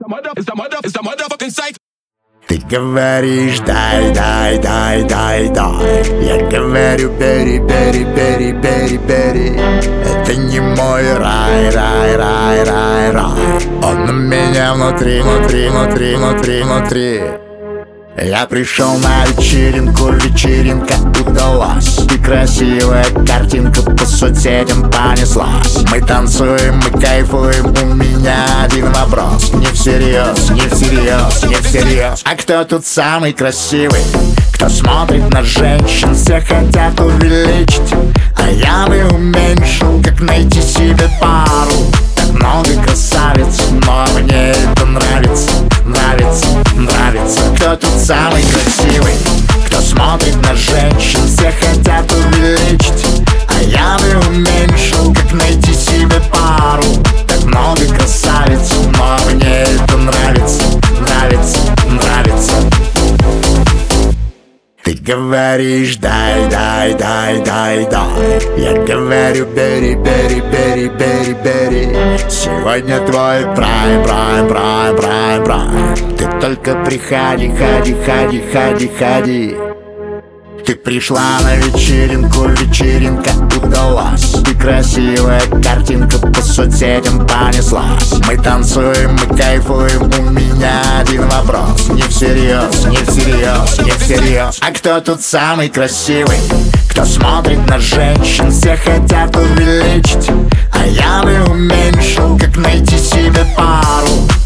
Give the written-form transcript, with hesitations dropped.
It's the motherfucking psych. Ты говоришь дай, дай, дай, дай, дай. Я говорю бери, бери, бери, бери, бери. Это не мой рай, рай, рай, рай, рай. Он у меня внутри, внутри, внутри, внутри, внутри. Я пришел на вечеринку, вечеринка удалась. Ты красивая картинка по соцсетям понеслась. Мы танцуем, мы кайфуем, у меня один вопрос. Не всерьез, не всерьез, не всерьез. А кто тут самый красивый? Кто смотрит на женщин, все хотят увеличить. А я бы уменьшил, как найти себе пару. Так много красавиц, но мне это нравится. Нравится, нравится. Кто тут самый красивый? Кто смотрит на женщин, все хотят увеличить. А я бы уменьшил, как найти себе пару. Так много красавиц, но мне это нравится. Нравится, нравится. Ты говоришь дай, дай, дай, дай, дай. Я говорю бери, бери, бери, бери, бери. Сегодня твой прайм, прайм, прайм, прайм, прайм. Ты только приходи, ходи, ходи, ходи, ходи. Ты пришла на вечеринку, вечеринка удалась. Ты красивая картинка по соцсетям понеслась. Мы танцуем, мы кайфуем, у меня один вопрос. Не всерьез, не всерьез, не всерьез. А кто тут самый красивый? Кто смотрит на женщин, все хотят увеличить. А я бы уменьшил, как найти себе пару.